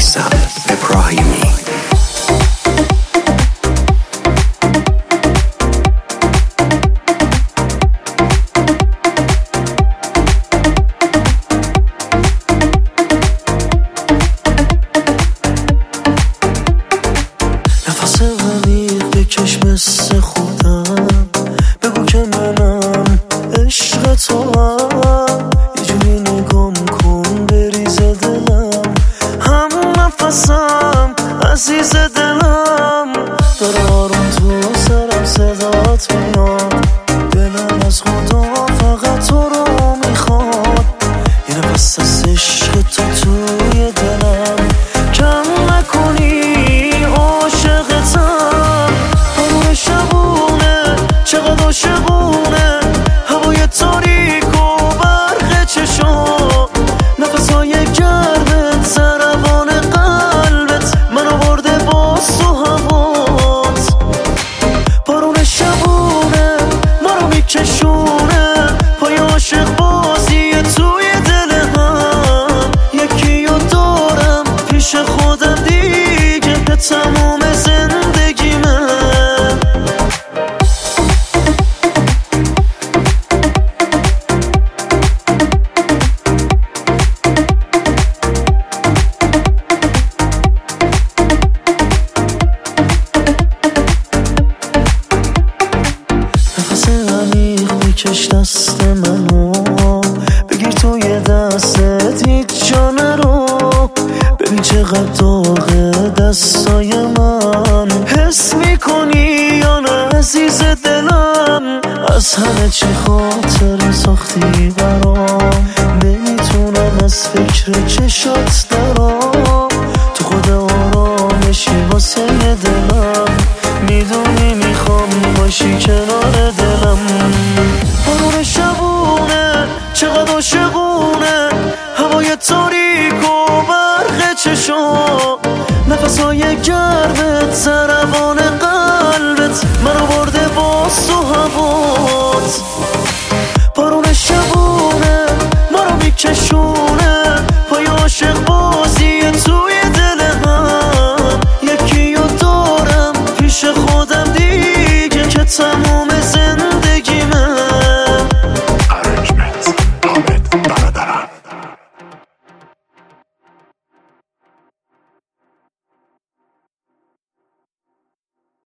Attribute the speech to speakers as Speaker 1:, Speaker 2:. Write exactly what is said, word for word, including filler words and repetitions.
Speaker 1: میثم ابراهیمی.
Speaker 2: نفس عمیق بکش مثل خودم، بگو که منم عشق تو هم، یه جوری نگام کن بریزه دلم، هم نفسم عزیز دلم، داره آروم تو سرم صدات میاد، دلم از خدا فقط تو رو میخواد، یه نفس از عشق تو توی دلم، کم نکنی عاشقتم. همون شبونه چقدر عاشقونه، هوای تاریک و برق چشام، نفسهای گرمت ضربان قلبت من آورده باز تو هوات، بارون شبونه ما رو میکشونه، پای عاشق بازی توی دل هم، یکی رو دارم پیش خودم دیگه به تمام زندگی من. نفس عمیق بکش دست منو، بگیر توی دستت هیچ جا نرو، ببین چقدر داغه دستای من، حس میکنی یا نه عزیز دلم، از همه چی خاطر ساختی برام، نمیتونم از فکر چشات درام، تو خود آرامشی واسه دلم، میدونی میخوام باشی کنار دلم. بارون شبونه چقدر عاشقونه، هوای تاریک و برق چشام، نفسهای گرمت ضربان قلبت من آورده باز تو هوات، بارون شبونه ما رو میکشونه، پای عاشق